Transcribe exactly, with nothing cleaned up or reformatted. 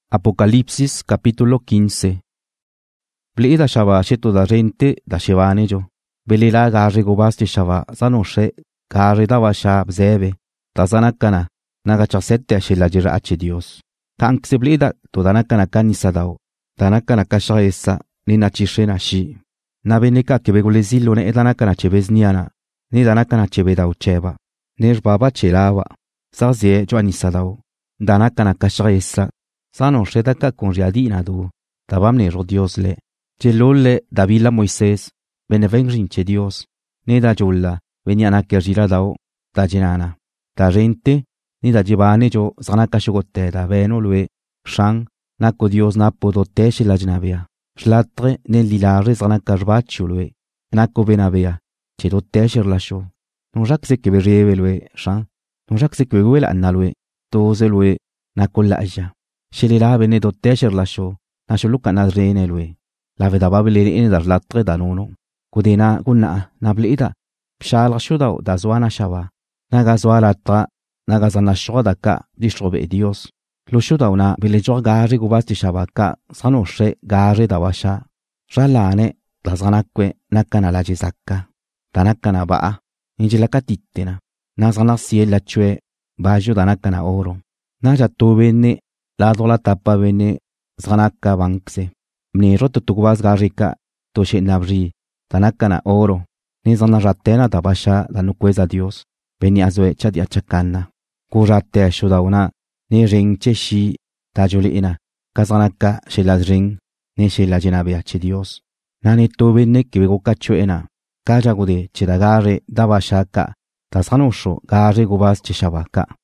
Apocalipsis capítulo quince. Blida shaba sheto da rente da shevane jo. Belila gari gobaste shaba zanoshe gari da washa bzebe. Tazanakana naga chasette ashila jira ache Dios. Kankse blida to danakana kanisa dao. Danakana kasha esa ni na chishena shi. Na beneka kebegulezilo ne edanakana chebezniana. Ni danakana chebedao cheba. Ner baba chelawa. Sazie jo anisa dao. Danakana kasha esa. Sano shedaka con riadina du, tabamne ro Dios le, gelole davila Moisés, benevengrinche Dios, ne da jolla, veniana que giradao, da genana, da gente, ni da jibane jo, zanaka shogote da veno lue, shang, nako Dios napo do teshi la genavia, shlatre ne lilare zanaka rbachu lue, nako benavia, che do teshi lasho, non jakse que bereve lue, shang, non jakse que guela annalue, toze lue, nako la aja. Shelila bene do tesher la show, na shuluka na rene lwe. La veda babili in dar latre da nono. Kudina kunna na blida. Pshal shuda da zwana shawa. Naga zwala tra, naga zana shoda ka distrobe Dios. Lo shuda una bilejo gari gubasti shawa ka sanoshe gari da washa. Shalane da zanakwe nakana la jizaka. Danakana baa, injilaka tittena. Na zana siela chwe, bajo danakana oro. Naja tobene la dola tapa bene zanaka bankse. Mne roto tukubas garika toshe nabri. Tanakana oro. Ni zana ratena tabasha la nukweza Dios. Beni azwe chadi achakana. Kurate ashuda una. Ni ring cheshi tajuli ina. Kazanaka shelad ring. Ni shela jenabe ache Dios. Nani tobe ne kibego kacho ena. Kajagude chedagare dabashaka. Tasanosho gare gubas cheshabaka.